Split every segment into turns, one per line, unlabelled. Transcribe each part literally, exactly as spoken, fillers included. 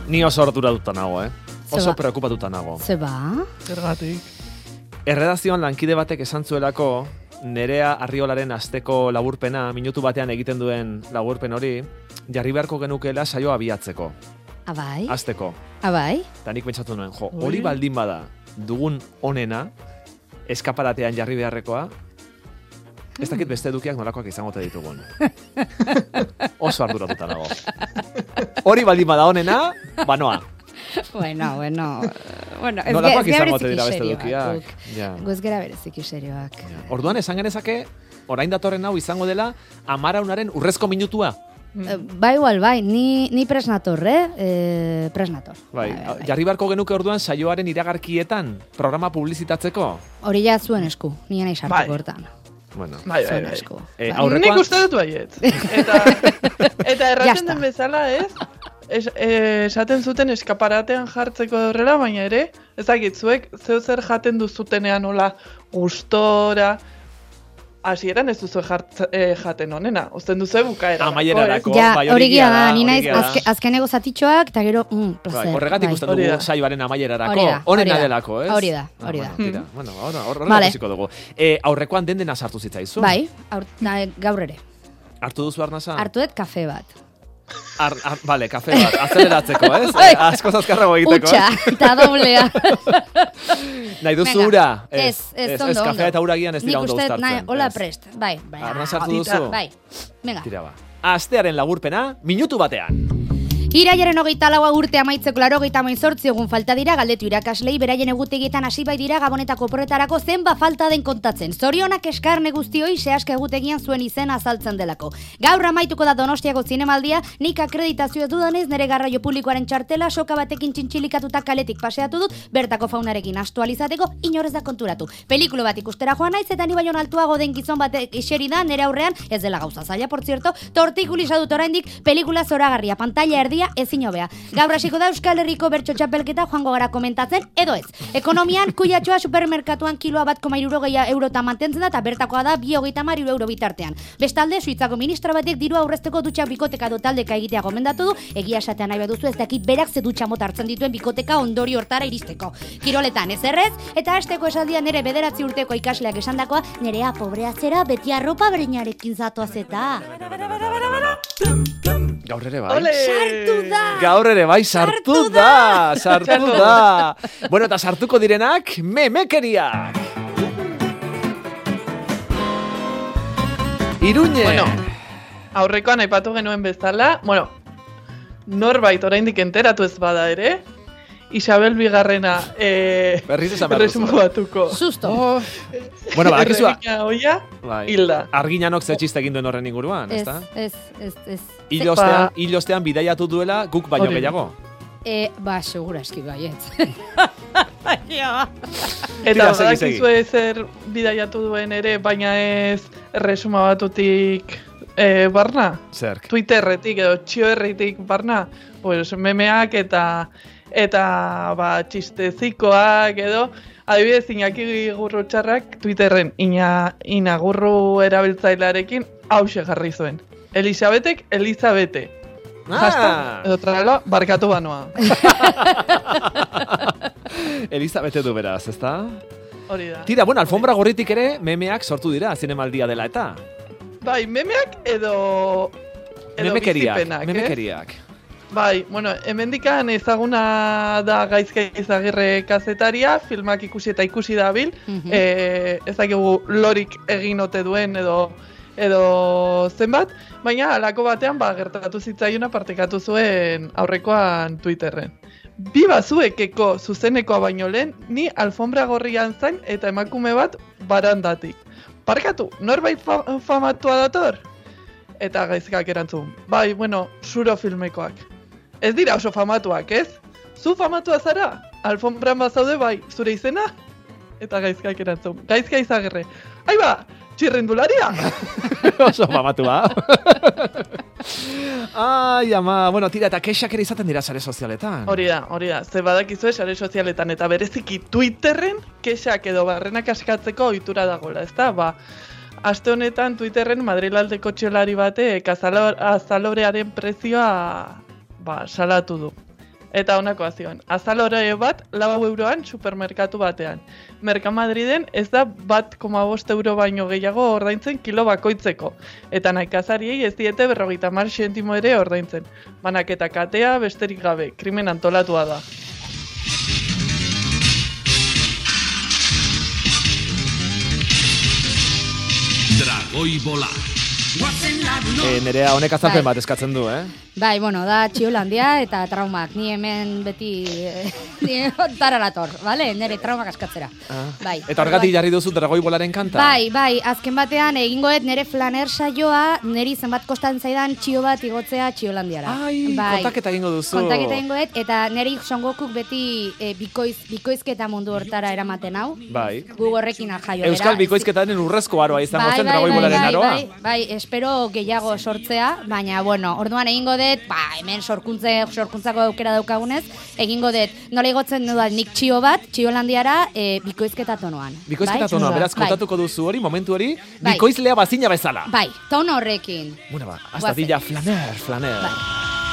Ni oso arduratuta nago, eh? Oso preokupatuta nago.
Zeba?
Zergatik.
Erredazioan lankide batek esan zuelako, Nerea Arriolaren asteko laburpena, minutu batean egiten duen laburpen hori, jarri beharko genukeela saioa abiatzeko.
Abai?
Asteko.
Abai?
Eta nik pentsatu nuen, jo, hori baldin bada dugun onena, eskaparatean jarri beharrekoa, ez dakit beste edukiak nolakoak izango te ditugun. Oso arduratuta nago. Hori baldin bada onena, banoa.
Bueno, bueno. bueno ez
nolakoak
ge,
izango te dira beste edukiak.
Ja. Guz gera bereziki serioak.
Ja. Orduan, esan genezake, orain datorren hau izango dela, amaraunaren urrezko minutua.
Mm. Bai, igual, bai, ni, ni presnator, eh? E, presnator.
Bai, bai, bai. Jarri beharko genuke orduan saioaren iragarkietan programa publizitatzeko.
Hori ja zuen esku, nien nahi sartuko
bai.
hortan.
Bueno,
bai, bai, bai.
Esku.
Eh,
bai.
aurrekoan...
Nik uste dut baiet. Eta, eta erraten den bezala, ez? Es, esaten zuten eskaparatean jartzeko horrela, baina ere, ezagitzuek, zeu zer jaten duzutenean hola gustora, hasieran ez duzu jart, eh, jaten honena, uzten duzu bukaera.
Amaierarako,
ja,
bai,
hori gira da, ni naiz
hori gira da.
azke, azkeneko zatitxoak, eta gero, mm, placer.
Bai, horregatik
bai.
usten dugu saioaren amaierarako, honena delako, ez?
Hori da, hori da.
Ah, bueno, tira, bueno, horrela
Vale.
vale. Ikusiko dugu. Eh, aurrekoan den dena sartu zitzaizu?
Bai, aur, na, gaur ere.
Hartu duzu arnasa?
Hartu dut kafe bat.
Ar, ar, vale, kafe bat, azeleratzeko, ez? Eh, asko zazkarrago egiteko,
Utsa,
ez?
eta doblea.
Nahi duzu ura?
Ez, ez, ondo,
ez, kafea eta ura gian ez dira ondo
uztartzen.
uztartzen.
Nik uste, hola prest, bai. bai.
Arnaz hartu duzu?
Bai, venga.
Tira ba. Astearen laburpena, minutu batean.
Irailaren hogeita laua urte amaitzeko laurogeita hemezortzi egun falta dira galdetu irakaslei beraien egutegietan hasi bai dira gabonetako oporretarako zenba falta den kontatzen. Zorionak eskarne guztioi sehaska egutegian zuen izena azaltzen delako. Gaur amaituko da Donostiako zinemaldia, nik akreditazioa dudanez nere garraio publikoaren txartela soka batekin txintxilikatuta kaletik paseatu dut, bertako faunarekin astualizateko inorez da konturatu. Pelikula bat ikustera joan naiz eta ni baino altuago den gizon batek iseri da nere aurrean, ez dela gauza zaila, por cierto, tortikulisa dut oraindik pelikula zoragarria, pantalla erdi ezin hobea. Gaur hasiko da Euskal Herriko bertso txapelketa joango gara komentatzen, edo ez. Ekonomian, kuiatxoa supermerkatuan kiloa bat koma hirurogei eurota mantentzen da, eta bertakoa da bi hogeita hamar euro bitartean. Bestalde, Suitzako ministra batek dirua aurrezteko dutxa bikoteka do taldeka egitea gomendatu du, egia esatea nahi baduzu ez dakit berak ze dutxa mota hartzen dituen bikoteka ondori hortara iristeko. Kiroletan ez errez, eta hasteko esaldian nere bederatzi urteko ikasleak esandakoa, nerea pobrea zera beti arropa berinarekin zatoaz eta.
Gaur ere bai.
Ole!
Sartu da!
Gaur ere bai, sartu da! Sartu da! Bueno, eta sartuko direnak, memekeriak! Iruñe!
Bueno, aurrekoan aipatu genuen bezala, bueno, norbait oraindik enteratu ez bada ere, Isabel Bigarrena eh,
Berriz esan behar duzu.
batuko.
Susto.
Oh,
Bueno, badakizua.
Erregina hoia,
Bai.
hilda.
Arginanok ze txiste egin duen horren inguruan,
Ez,
ezta?
ez, ez, ez.
Hil ostean, hil ostean bidaiatu duela guk baino
Hori.
gehiago.
E, ba, segura eski baietz.
Eta
Tira, segi,
badakizue zer bidaiatu duen ere, baina ez erresuma batutik eh, barna?
Zerk.
Twitterretik edo txioerritik barna? Pues memeak eta eta ba, txistezikoak edo, adibidez Iñaki Gurrutxarrak Twitterren ina, inagurru erabiltzailearekin hause jarri zuen. Elisabetek Elizabete.
Ah!
Edo trala, barkatu banoa.
Elizabete du beraz, ezta?
Hori da.
Tira, bueno, alfombra gorritik ere memeak sortu dira zinemaldia dela eta.
Bai, memeak edo... edo
Memekeriak,
bizipenak,
memekeriak.
eh? Bai, bueno, hemendikan ezaguna da Gaizka Izagirre kazetaria, filmak ikusi eta ikusi dabil,
Mhm.
eh, ez dakigu lorik egin ote duen edo edo zenbat, baina halako batean ba gertatu zitzaiona partekatu zuen aurrekoan Twitterren. Bi bazuekeko zuzenekoa baino lehen, ni alfombra gorrian zain eta emakume bat barandatik. Parkatu, norbait fa famatua dator? Eta Gaizkak erantzun, bai, bueno, zuro filmekoak. Ez dira oso famatuak, ez? Zu famatua zara? Alfombran bazaude bai, zure izena? Eta Gaizkak erantzun, Gaizka Izagirre. Aiba, txirrindularia!
Oso famatua. Ai, ama, bueno, tira, eta kexak ere izaten dira sare sozialetan.
Hori da, hori da, ze badakizue sare sozialetan eta bereziki Twitterren kexak edo barrenak askatzeko ohitura dagoela, ezta? Ba, aste honetan Twitterren Madrilaldeko txolari batek azalorearen prezioa ba, salatu du. Eta honakoa zion, azalore bat lau euroan supermerkatu batean. Merkamadriden ez da bat koma bost euro baino gehiago ordaintzen kilo bakoitzeko. Eta nekazariei ez diete berrogeita hamar zentimo ere ordaintzen. Banaketa katea besterik gabe, krimen antolatua da.
Dragoi bola.
E, nerea honek azalpen bat eskatzen du, eh?
Bai, bueno, da Txiolandia eta traumak. Ni hemen beti ni tararator, vale? Nere traumak askatzera.
Ah.
Bai.
Eta horregatik jarri duzu Dragoi bolaren kanta?
Bai, bai, azken batean egingoet nere flaner saioa, neri zenbat kostan zaidan txio bat igotzea Txiolandiara.
Ai,
bai.
kontaketa egingo duzu.
Kontaketa egingoet, eta neri Son Gokuk beti e, bikoiz, bikoizketa mundu hortara eramaten hau.
Bai.
Gu horrekin jaio bera.
Euskal bikoizketaren urrezko aroa izango
bai,
zen
bai,
Dragoi
bai,
bolaren
bai,
aroa.
Bai, bai, espero gehiago sortzea, baina, bueno, orduan egingo dut, ba, hemen sorkuntze, sorkuntzako aukera daukagunez, egingo dut, nola igotzen dudan nik txio bat, Txiolandiara, e, bikoizketa tonoan.
Bikoizketa
bai?
tonoa, beraz,
Bai.
kontatuko duzu hori, momentu hori,
Bai.
bikoizlea bazina bezala.
Bai, tono horrekin.
Bueno, ba, hasta
Guazen.
dilla flaner, flaner.
Bai.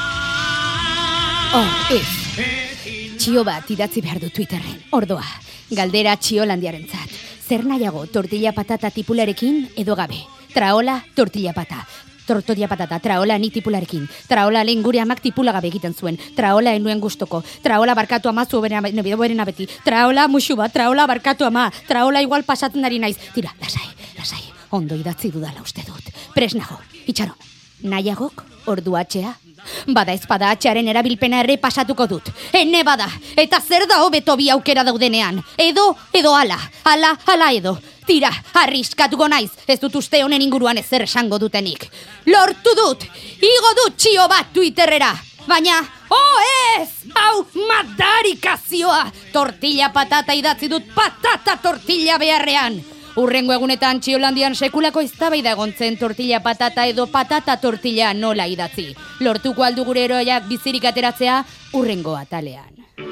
Oh, ez. Txio bat idatzi behar du Twitterren. Ordoa, galdera Txiolandiarentzat. Zer nahiago, tortilla patata tipularekin edo gabe? Traola, tortilla pata. Tortilla patata, traola ni tipularekin. Traola lehen gure amak tipula gabe egiten zuen. Traola enuen gustoko. Traola barkatu ama zu beren abeti. Traola musu bat, traola barkatu ama. Traola igual pasatzen ari naiz. Tira, lasai, lasai. Ondo idatzi dudala uste dut. Presnago, itxaron. Nahiagok, orduatxea? Bada ezpada atxearen erabilpena ere pasatuko dut. Ene bada, eta zer da hobeto bi aukera daudenean. Edo, edo ala, ala, ala edo. Tira, arriskatuko naiz, ez dut uste honen inguruan ezer esango dutenik. Lortu dut, igo dut txio bat Twitterrera. Baina, oh ez, hau madarikazioa. Tortilla patata idatzi dut patata tortilla beharrean. Urrengo egunetan Txiolandian sekulako eztabaida egontzen tortilla patata edo patata tortilla nola idatzi. Lortuko aldu gure heroiak bizirik ateratzea urrengo atalean.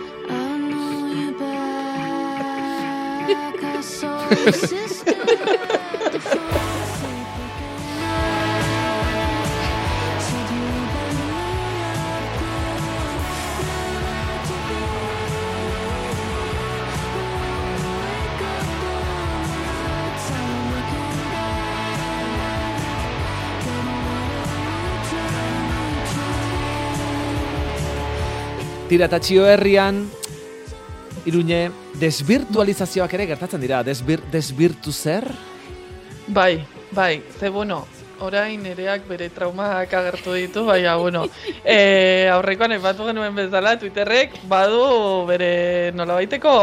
Tira eta Txio herrian, Iruñe, desvirtualizazioak ere gertatzen dira, desbir, desbirtu zer?
Bai, bai, ze bueno, orain nereak bere traumak agertu ditu, baina, bueno, e, aurrekoan aipatu genuen bezala, Twitterrek badu bere nolabaiteko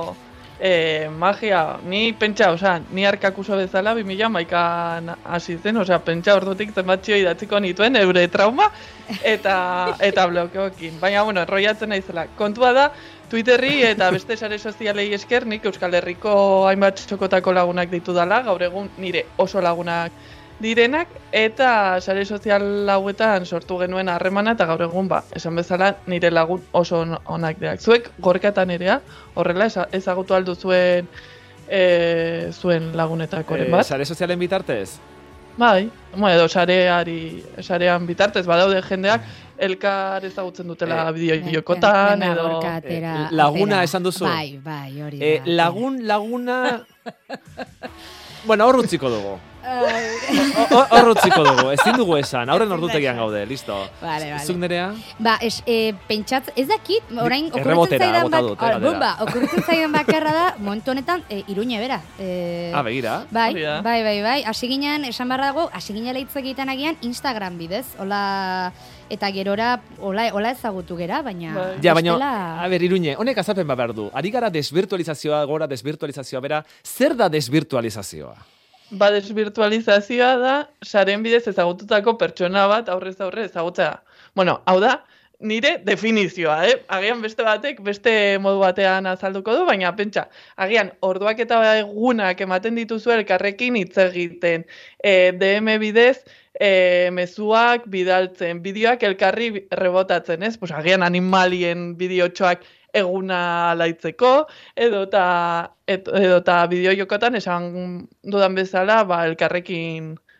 e, magia, ni pentsa, osea, ni arkakuso bezala, bi mila hamaikan hasi zen, osea, pentsa ordutik zenbat txio idatziko nituen, eure trauma, eta, eta blokeokin. Baina, bueno, enroiatzen naizela. Kontua da, Twitterri eta beste sare sozialei esker, nik Euskal Herriko hainbat txokotako lagunak ditu dala, gaur egun nire oso lagunak direnak, eta sare sozial hauetan sortu genuen harremana, eta gaur egun, ba, esan bezala, nire lagun oso onak deak. Zuek, Gorka eta nerea, horrela ezagutu aldu zuen, e, zuen lagunetakoren bat?
E, sare sozialen bitartez?
Bai, bueno, edo sareari, sarean bitartez, badaude jendeak, elkar ezagutzen dutela
Eh,
bideo-jokotan, edo...
Gorka, atera,
Eh, laguna
atera.
esan duzu?
Bai, bai, hori da.
E, lagun, laguna... Bueno, hor utziko dugu. Hor hor utziko dugu, ezin dugu esan, aurren ordutegian gaude, listo.
Vale, vale.
Zuk nerea?
Ba, es, e, pentsatz, ez dakit, orain okurritzen
Errebotera
zaidan
bota
bak,
dut, eh,
ah,
galdera.
bomba, okurritzen zaidan bakarra da, momentu honetan, e, Iruñe bera. E,
Ah, begira.
Bai,
Hori da.
bai, bai, bai, hasi ginen, esan barra dago, hasi ginen hitz egiten agian Instagram bidez, hola, eta gerora, hola, hola ezagutu gera, baina...
Bai.
Ja, baina,
bestela-
a ber, Iruñe, honek azalpen bat behar du. Ari gara desvirtualizazioa, gora desvirtualizazioa, bera, zer da desvirtualizazioa?
Ba, desvirtualizazioa da, saren bidez ezagututako pertsona bat aurrez aurre ezagutzea. Bueno, hau da, nire definizioa, eh? Agian beste batek, beste modu batean azalduko du, baina pentsa, agian orduak eta egunak ematen dituzu elkarrekin hitz egiten, e, D M bidez, e, mezuak bidaltzen, bideoak elkarri rebotatzen, ez? Pues, agian animalien bideotxoak eguna laitzeko, edota edota bideo jokotan esan dudan bezala, ba, elkarrekin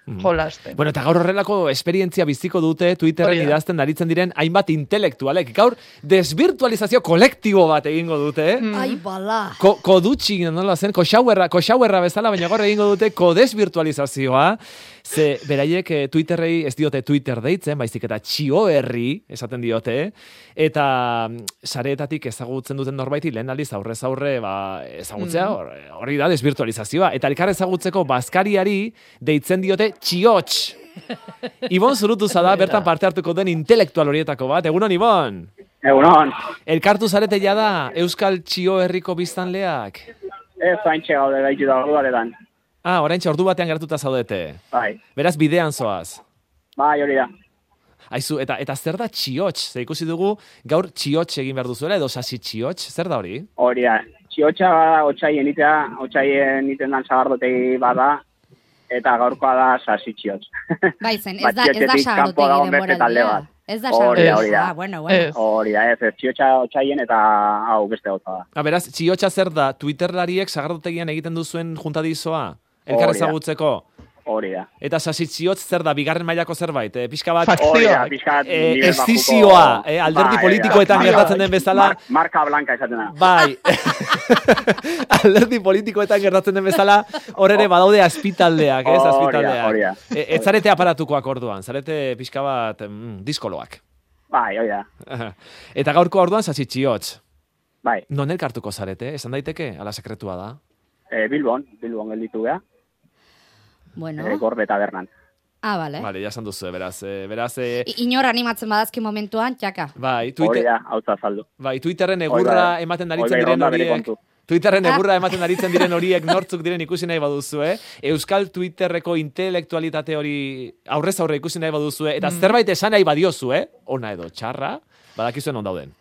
jolasten.
Bueno, eta gaur horrelako esperientzia biziko dute Twitterren
Hori da.
idazten aritzen diren hainbat intelektualek. Gaur desvirtualizazio kolektibo bat egingo dute.
Mm.
Ai, bala.
Ko, kodutxi, nola zen, koxauerra, koxauerra bezala, baina gaur egingo dute kodesvirtualizazioa. Ze beraiek eh, Twitterrei ez diote Twitter deitzen, baizik eta txio herri esaten diote, eta mm, sareetatik ezagutzen duten norbaiti lehen aldiz aurrez aurre ba, ezagutzea, hor- hori da desvirtualizazioa. Eta elkar ezagutzeko bazkariari deitzen diote txiots. Ibon Zurutuza da, bertan parte hartuko den intelektual horietako bat. Egunon, Ibon?
Egunon,
Elkartu zarete ja da Euskal Txio herriko biztanleak?
ez haintxe gaude gaitu da orduaretan.
Ah, oraintxe ordu batean gertuta zaudete.
Bai,
Beraz, bidean zoaz.
bai hori da.
Aizu, eta eta zer da txiots? Ze ikusi dugu gaur txiots egin behar duzuela, edo sasi txiots? Zer da hori?
Hori da. Txiotxa bada otxaien itea, otxaien iten dan sagardotegi bada, eta gaurkoa da sasi txiotx.
Bai zen, ez
Ba,
da, ez da
txiotxetik kanpo
sagardotegi
dagoen beste talde
denboraldia.
bat.
Ez da
Hori da,
sagardotegi.
hori da.
Ah, bueno, bueno.
Ez.
Hori da, ez, ez txiotxa otxaien eta hau beste gauza da.
Ah, beraz, txiotsa zer da? Twitterlariek sagardotegian egiten duzuen juntadizoa? Elkar
Hori da.
ezagutzeko?
Hori da.
Eta sasi txiotz zer da? Bigarren mailako zerbait? Eh, pixka bat...
Fakzioa.
Hori da, pixkat...
Eh,
nivel
estizioa,
bajuko-
eh, alderdi
Bai,
politikoetan
bai,
gertatzen
bai.
den bezala...
Mar- marka blanka esaten da.
Bai, alderdi politikoetan gertatzen den bezala, hor ere badaude azpitaldeak, ez,
Hori da,
azpitaldeak.
hori da.
E, ez zarete aparatukoak orduan, zarete pixka bat mm, diskoloak.
Bai, hori da.
Eta gaurko orduan sasitxiotz.
Bai,
Non elkartuko zarete, esan daiteke, ala sekretua da.
e, Bilbon, Bilbon gelditu geha,
Bueno.
e, gorbe tabernan.
Ah, vale.
Vale, ja esan duzu, beraz, eh, beraz, eh,
I- Inor animatzen badazki momentuan, txaka.
bai,
Hori
Twitter,
da, hau zazaldu.
bai, Twitterren
Hori
egurra
da,
ematen
hori
aritzen
da,
diren
ironda bere
horiek,
kontu.
Twitterren
Ah.
egurra ematen aritzen diren horiek nortzuk diren ikusi nahi baduzue, Euskal Twitterreko intelektualitate hori aurrez aurre ikusi nahi baduzue, eta zerbait esan nahi badiozue, ona edo txarra, badakizuen on dauden.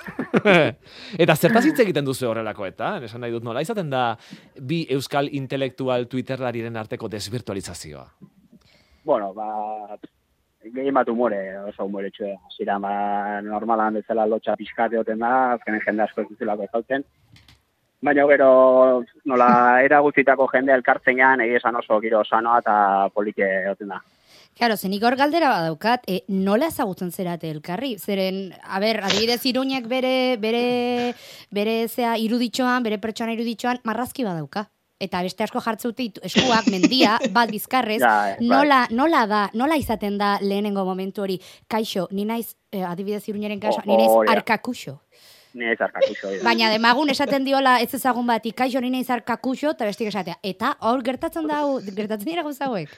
Eta zertaz hitz egiten duzu horrelakoetan, esan nahi dut nola, izaten da bi euskal intelektual Twitterlariren arteko desvirtualizazioa.
Bueno, ba, gehien bat umore, oso umore txue. Zira, ba, normalan bezala lotxa pixkate oten da, azkenen jende asko ez duzulako ezautzen. Baina gero, nola, era guztitako jende elkartzenean, egia esan oso giro sanoa eta polike oten da.
Claro, zenik hor galdera badaukat, e, nola ezagutzen zerate elkarri? Zeren, a ber, adibidez Iruñek bere, bere, bere zea iruditxoan, bere pertsona iruditxoan, marrazki badauka. Eta beste asko jartzeute ditu eskuak, mendia, bat bizkarrez,
Ja, bai.
nola, nola da, nola izaten da lehenengo momentu hori, kaixo, ni naiz, eh, adibidez Iruñaren kaso,
O-
ni naiz
hori da.
arkakuxo.
Ni ez arkakuxo. hori da.
Baina demagun esaten diola ez ezagun bati, kaixo, ni naiz arkakuxo, eta bestik esatea. Eta hor gertatzen da, hau- gertatzen dira gauza hauek.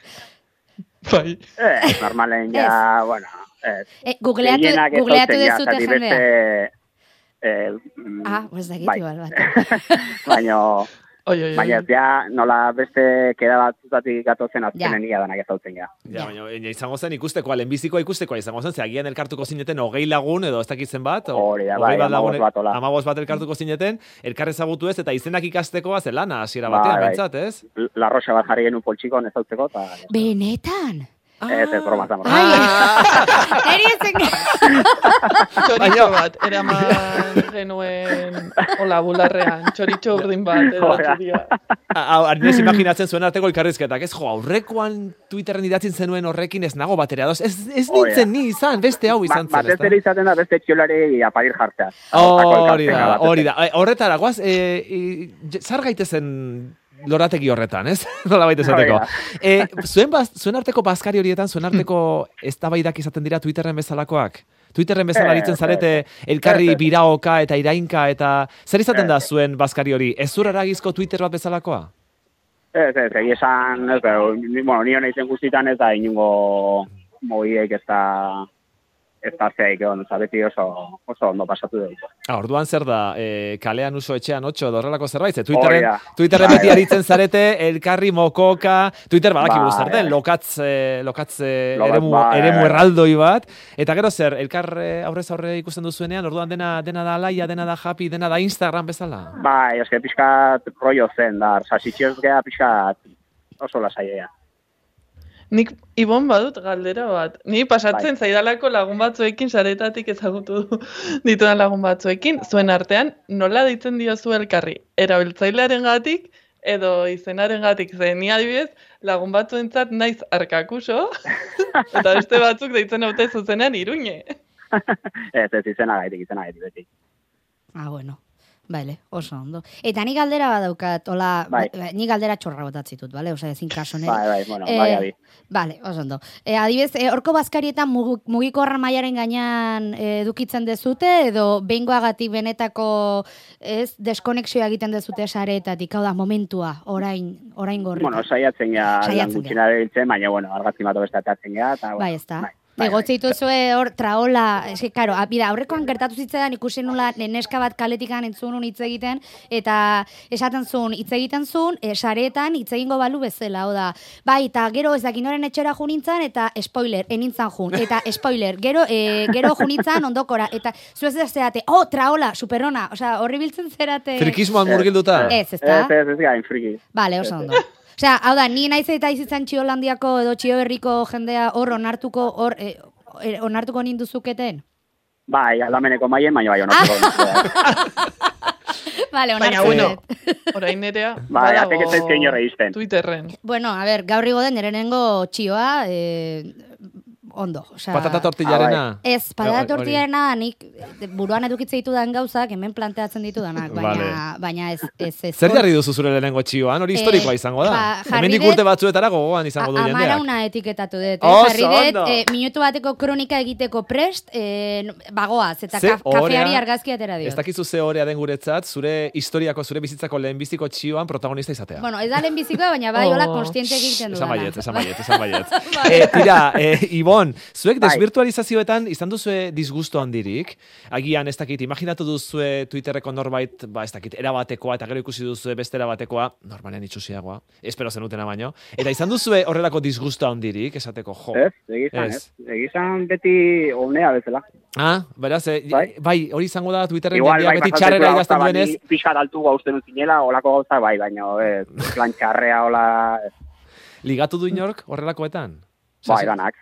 Bai.
Ez, normalen ja, bueno, ez.
E, googleatu,
Gehienak ez
googleatu
hautzen ja,
dezute
zati
jendea.
beste, eh, mm,
Ah, pues da
bai.
igual bat.
Baina,
Oi, oi, oi.
baina ez ja, nola beste keda batzutatik gatozen
Ja.
azkenen ia danak ezautzen ja.
Ja,
Ja.
baina baina izango zen ikustekoa, lehenbizikoa ikustekoa izango zen, ze agian elkartuko zineten hogei lagun edo ez dakitzen bat, o-
Hori da,
hogei
bai, hamabost bat hola.
hamabost bat elkartuko zineten, elkar ezagutu ez, eta izenak ikastekoa zelana hasiera
Bai,
batean,
bai.
bentsat, ez?
La roxa bat jarri genuen poltsikon ez hautzeko, eta...
Benetan.
Ez, ez, broma, zamor.
Ai, neri ezen...
Txoritxo bat, eraman genuen, hola, bularrean, txoritxo urdin bat, edo
Hori da.
txuria.
Arnez imaginatzen zuen arteko elkarrizketak, ez jo, aurrekoan Twitterren idatzen zenuen horrekin ez nago batera, ez, ez
Hori da.
nintzen ni izan, beste hau izan
Ba-
zen,
Batez ere izaten da beste txolari aparir jartzea.
Hori da, hori da. Eh, Horretara, guaz, e, e, zar gaitezen lorategi horretan, ez? Nola baita esateko.
Hori
E, zuen, baz, zuen arteko bazkari horietan, zuen arteko eztabaidak izaten dira Twitterren bezalakoak? Twitterren bezala
Eh,
aritzen zarete
eh,
elkarri
eh, eh.
biraoka eta irainka eta zer izaten
Eh,
da
eh.
zuen bazkari hori? Ez zur eragizko Twitter bat bezalakoa?
Ez, ez, egia esan, ez, pero, ni- bueno, nio nahizen guztitan ez da inungo mogiek ez da, ez da zeik, egon, oza, beti oso, oso ondo pasatu dut.
Ah, orduan zer da, e, kalean uso etxean otxo edo horrelako zerbait? Ze Twitterren,
Hori da.
Twitterren
Bai,
beti
bai.
aritzen zarete, elkarri mokoka, Twitter badakigu
Bai,
zer den,
bai.
lokatz, eh, lokatz eh,
Lokatz,
eremu,
bai,
eremu
bai.
erraldoi bat. Eta gero zer, elkar eh, aurrez aurre ikusten duzuenean, orduan dena, dena da laia, dena da happy, dena da Instagram bezala.
Bai, eske pixkat rollo zen, da, sasitxioz geha pixkat oso lasaia.
Nik Ibon badut galdera bat. Ni pasatzen zaidalako lagun batzuekin saretatik ezagutu ditudan lagun batzuekin, zuen artean nola deitzen diozu elkarri? Erabiltzailearen gatik edo izenaren gatik, ze ni adibidez, lagun batzuentzat naiz arkakuso, eta beste batzuk deitzen haute zuzenean Iruñe.
Ez, ez, izena gaitik, izena gaitik, beti.
Ah, bueno. Bale, oso ondo. Eta ni galdera badaukat, hola,
Bai.
ni galdera txorra botatzitut, bale? Osea, ezin kaso nere.
Bai, bai, bueno,
Eh,
bai, abi.
Bale, oso ondo. E, adibidez, e, horko bazkarietan mugu- mugikorra mailaren gainean e, edukitzen dezute, edo behingoagatik benetako ez deskonexioa egiten dezute sareetatik, hau da, momentua, orain, orain gorri.
Bueno, saiatzen ja lan
Saiatzen
gutxina biltzen, baina, bueno, argazki bat beste atatzen ja, eta, bueno,
Bai, ez da.
bai, bai,
Egotze dituzue hor traola, eske, karo, bida, aurrekoan gertatu zitzaidan ikusi nula neska bat kaletikan entzun nun hitz egiten, eta esaten zuen, hitz egiten zuen, e, sareetan hitz egingo balu bezala, hau da, bai, eta gero ez dakin noren etxera ju nintzen, eta spoiler, enintzan jun, eta spoiler, gero, e, gero ju nintzen ondokora, eta zu ez zeate, oh, traola, superona, osea, horri biltzen zerate.
Frikismoan murgilduta.
Ez, ez da?
Ez, ez, ez gain, friki.
Bale, oso ondo. Osea, hau da, ni naiz eta izitzen Txiolandiako edo Txioberriko jendea hor onartuko, hor, eh, eh, onartuko ninduzuketen?
Bai, aldameneko maien, baina bai, onartuko.
Vale,
Baina,
onartu
bueno,
dut.
orain nerea,
Bai, atek ez zaizkio inor egizten.
Twitterren.
Bueno, a ver, gaur igo den erenengo txioa, eh, ondo. Osea,
Patata tortillarena.
Ez, patata
Hori-
tortillarena nik buruan edukitze ditudan gauzak hemen planteatzen ditudanak, baina,
Vale.
baina ez, ez, ez.
Zer jarri duzu zure lehenengo txioan? Hori
Eh,
historikoa izango da.
ba, jarri
Hemendik
dut-
urte batzuetara gogoan izango du
A-
jendeak.
Amarauna etiketatu dut. Eh?
Oso
Jarri dut,
ondo.
eh, minutu bateko kronika egiteko prest, eh, bagoaz, eta
Ze
kaf, kafeari
orea-
argazki atera diot.
Ez dakizu ze horea den guretzat, zure historiako, zure bizitzako lehenbiziko txioan protagonista izatea.
Bueno, ez da lehenbizikoa, baina bai, hola,
Oh.
konstiente egiten
Esan
dudana.
baiet, esan baiet, esan baiet. eh, tira, eh, Ibon, zuek
Bai.
desvirtualizazioetan izan duzue disgusto handirik. Agian, ez dakit, imaginatu duzue Twitterreko norbait, ba, ez dakit, erabatekoa, eta gero ikusi duzue beste erabatekoa, normalen itxusiagoa, espero zenutena baino. Eta izan duzue horrelako disgusto handirik, esateko, jo.
Ez, egizan,
Ez.
ez. Egizan beti onea bezala.
Ah, beraz, eh,
Bai.
bai, hori izango da Twitterren
Igual,
jendeak
bai,
beti
pasatzen
txarrera
zela
idazten
gauza bat,
duenez,
ni pixkat altu gausten utzinela, olako gauza bai, baina, ez, plan txarrea, hola, ez.
ligatu du inork horrelakoetan?
Bai, danak.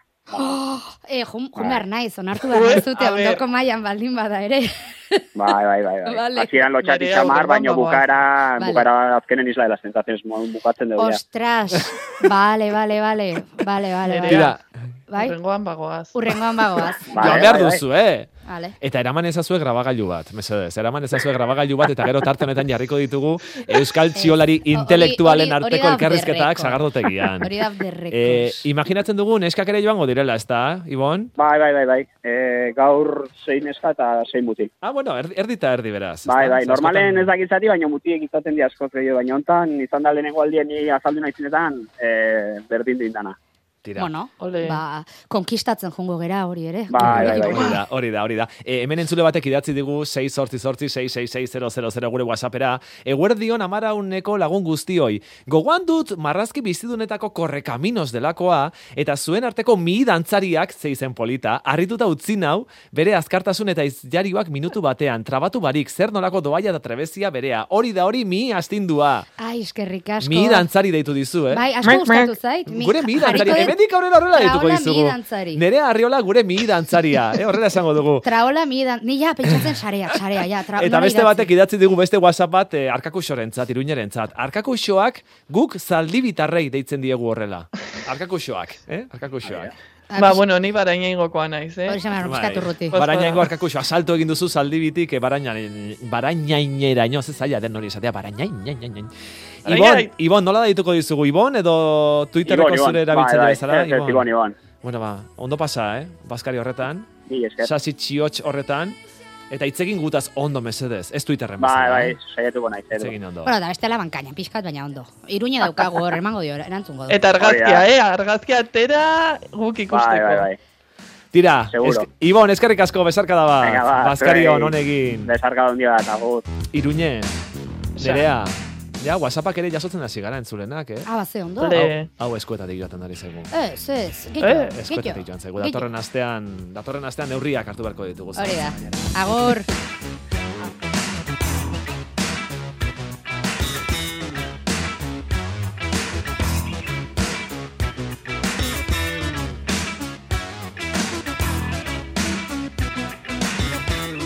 Eh, jun, jun
Bai.
behar naiz, onartu behar zute
A ver.
ondoko mailan baldin bada ere.
Bai, bai, bai, bai.
Vale.
Hasieran lotxati
Nerea
xamar,
hurrengoan
baina
bagoaz.
bukara,
Vale.
bukara azkenen isla de las sensaciones modun bukatzen dugu. ja.
Ostras, vale, vale, vale, vale, vale,
Nerea.
vale.
Tira,
Bai,
Horrengoan bagoaz.
urrengoan bagoaz.
Bai,
joan behar
bai, bai.
duzu, eh?
Vale.
Eta eraman ezazue grabagailu bat, mesedez. Eraman ezazue grabagailu bat, eta gero tarte honetan jarriko ditugu Euskal Txiolari
hori-
intelektualen
hori- hori
arteko
da
elkarrizketak
derreko.
sagardotegian.
Hori da derrekos.
Eh, imaginatzen dugu neskak ere joango direla, ez da, Ibon?
Bai, bai, bai, bai. E, gaur zein eska eta zein mutil.
Ah, bueno, erdi, erdi eta erdi beraz.
Bai,
ezta?
bai,
Ze
normalen ez
askotan-
dakitzati, baina mutiek izaten di asko gehiago, baina hontan izan da lehenengo aldien ni azaldu nahizinetan, e, berdin dindana.
Tira.
Bueno,
Ole.
ba, konkistatzen jongo gera hori ere.
Bai, bai, bai.
Hori da, hori da, hori da. E, hemen entzule batek idatzi digu sei zortzi zortzi sei sei sei zero zero zero gure WhatsAppera. Eguerdion amarauneko lagun guztioi. Gogoan dut marrazki bizidunetako korrekaminos delakoa, eta zuen arteko mi dantzariak zeizen polita, harrituta utzi nau, bere azkartasun eta izjarioak minutu batean, trabatu barik, zer nolako doaia da trebezia berea. Hori da hori mi astindua.
Ai, eskerrik asko.
Mi dantzari deitu dizu, eh?
Bai, asko gustatu zait. Mi-
Gure mi dantzari,
jarriko dut
hemendik aurrera horrela dituko
Traola
dizugu.
mi dantzari.
Nerea Arriola gure mi dantzaria, eh? Horrela esango dugu.
Traola mi dan... Ni ja, pentsatzen sarea, sarea, ja. Tra...
Eta
nola
beste
idatzi?
batek idatzi digu beste WhatsApp bat eh, Arkakuxorentzat, Iruñerentzat. Arkakuxoak guk zaldibitarrei deitzen diegu horrela. Arkakuxoak, eh? Arkakuxoak.
Ba, bueno, ni barainaingokoa naiz, eh?
Hori xamar,
Bai.
piskatu ruti.
Barainaingo Arkakuxo, asalto egin duzu zaldibitik, eh, barainain, barainainera, ino, ze zaila den hori esatea, barainain, nain, nain, nain. Ibon,
Barainain.
Ibon, nola deituko dizugu? Ibon edo Twitterreko zure erabiltzaile
bai,
bezala?
ez, ez, Ibon, Ibon.
Bueno, ba, ondo pasa, eh? Baskari horretan,
Ni esker.
sasi txiotx horretan, eta itzegin gutaz ondo mesedez, ez Twitterren
Bai,
bezala,
bai,
eh?
saiatuko naiz. edo.
Itzegin ondo.
Bueno, da, bestela bankaina, pixkat, baina ondo. Iruña daukagu hor, emango dio, erantzungo du.
Eta argazkia,
Hori
eh? Argazkia atera guk
Bai,
ikusteko.
bai, bai.
Tira,
Seguro.
esk Ibon, eskerrik asko, besarkada bat.
Venga, ba,
Baskari
zuei.
hon honegin.
Besarka ondia bat, agur.
Iruñe, nerea. Ja, WhatsAppak ere jasotzen hasi gara entzulenak, eh?
Ah, ba, ze ondo.
Ole.
Hau eskuetatik joaten ari zaigu.
Ez, ez,
Eh,
gitxo,
Eskuetatik
gitxo.
joan zaigu. Datorren astean, datorren astean neurriak hartu beharko ditugu.
Hori da. Agur.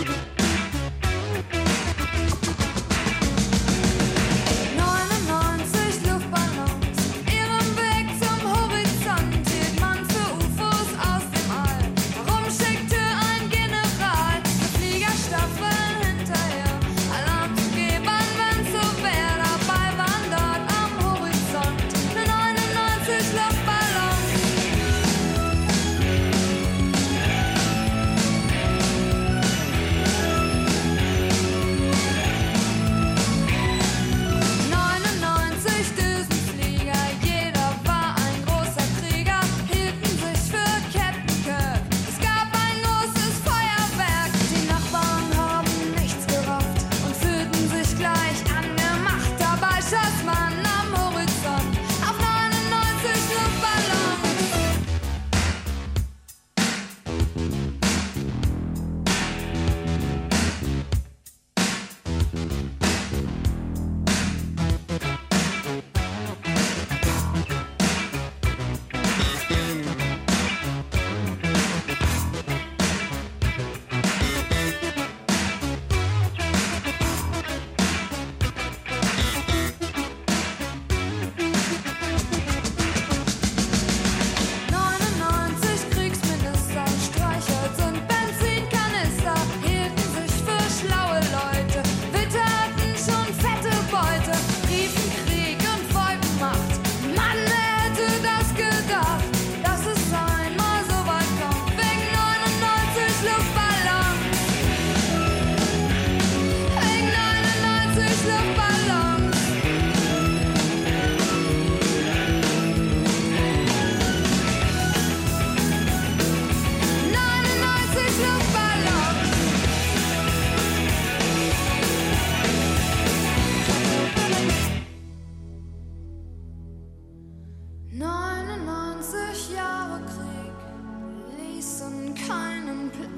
Noan and noan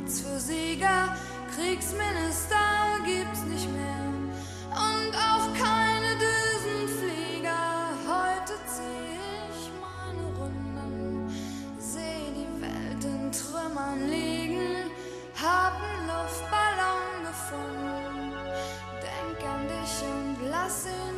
Kreuz für Sieger, Kriegsminister gibt's nicht mehr und auch keine Düsenflieger. Heute zieh ich meine Runden, seh die Welt in Trümmern liegen, hab einen Luftballon gefunden, denk an dich und lass ihn